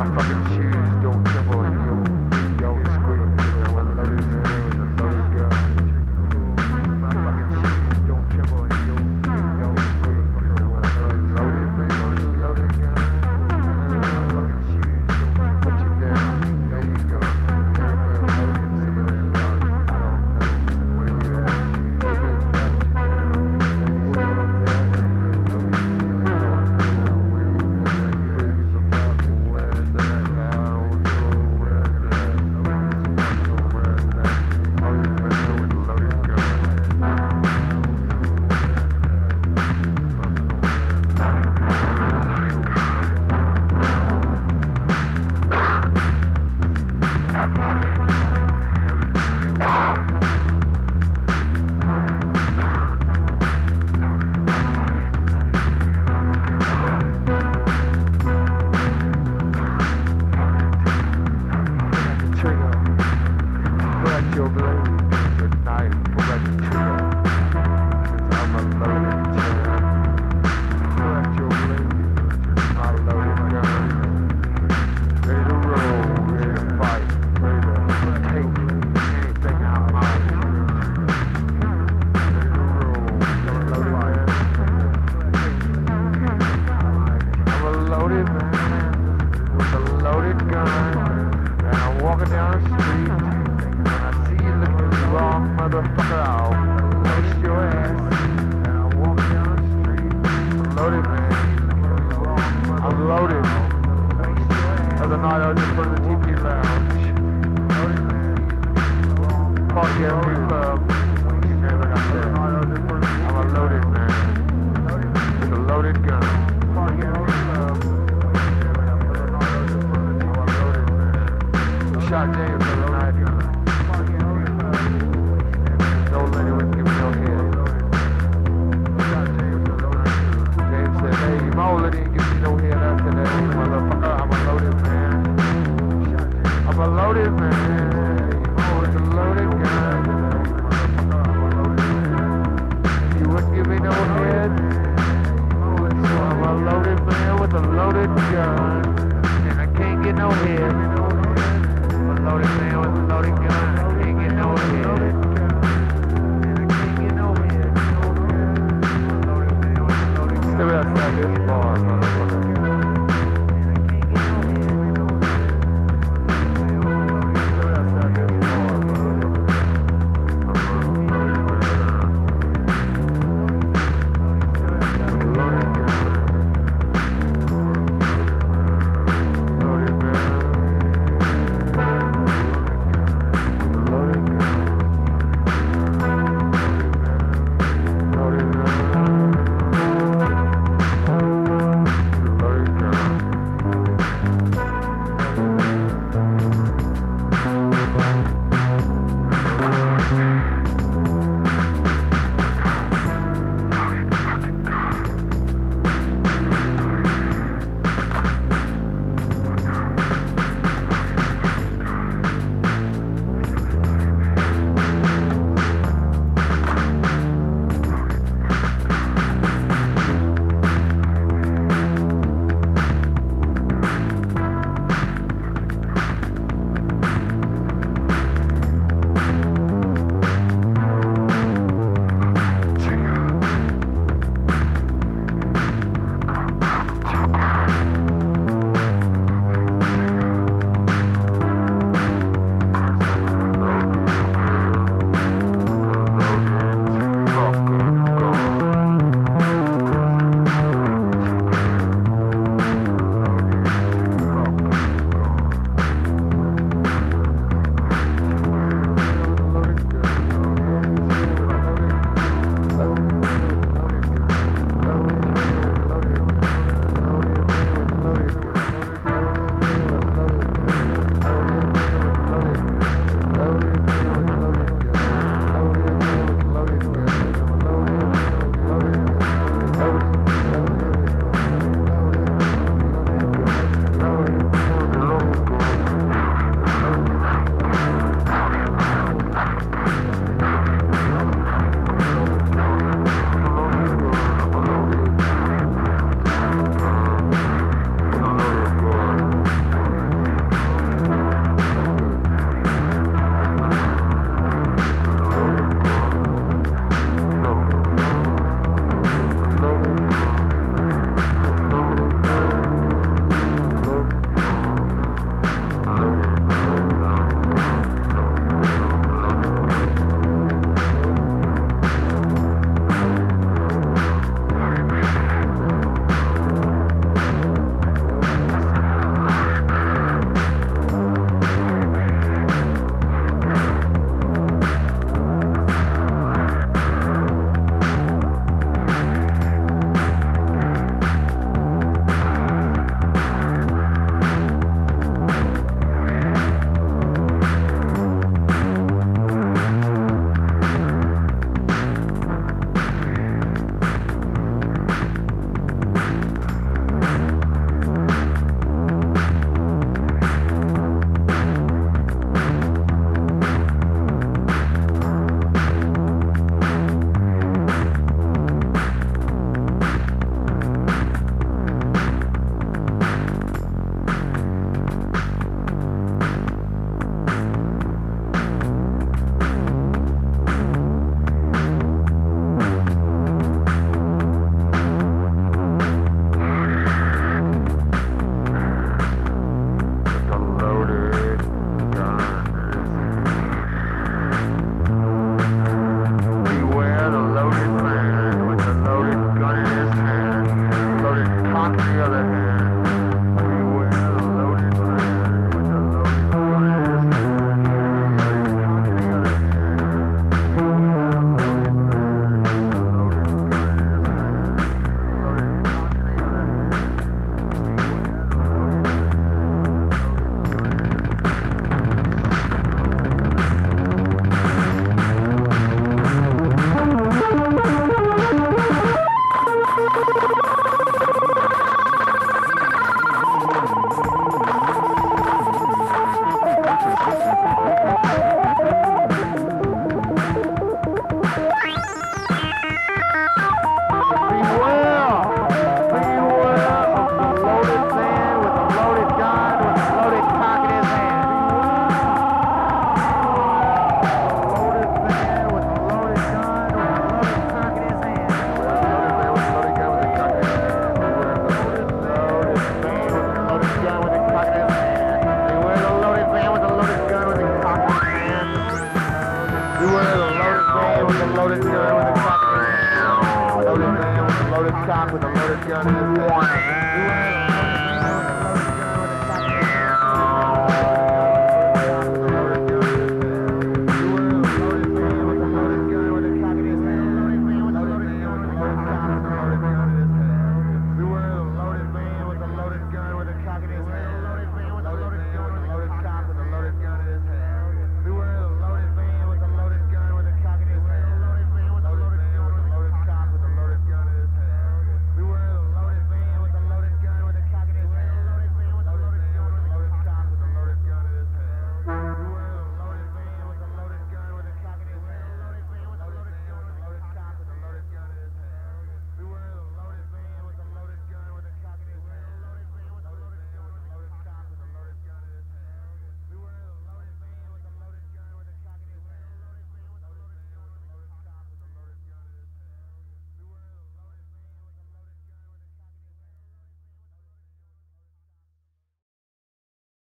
Fucking shoes don't tremble and you don't scream. I'm a loaded man with a loaded gun. Fucking shoes don't tremble and you don't scream. I'm a loaded man with a loaded gun. Fucking shoes don't put you down. There you go. Your blade, the knife, pull at the trigger. I'm a loaded trigger. Pull at your blade, my loaded gun. Ready to roll, ready to fight, ready to take anything out of my life. Ready to roll, I'm a loaded man with a loaded gun, and I'm walking down the street. Wrong motherfucker, I'll roast your ass. And I walk down the street. I'm loaded, man. I'm loaded. The other night I was in front of the TP Lounge. Loaded, man. Party every club. Like I said, I'm a loaded man. With a loaded gun. Party every club. I'm a loaded man. Shot James the other night. Don't let anyone give me no head. James said, hey, my old lady didn't give me no head after that. Hey, motherfucker, I'm a loaded man. I'm a loaded man.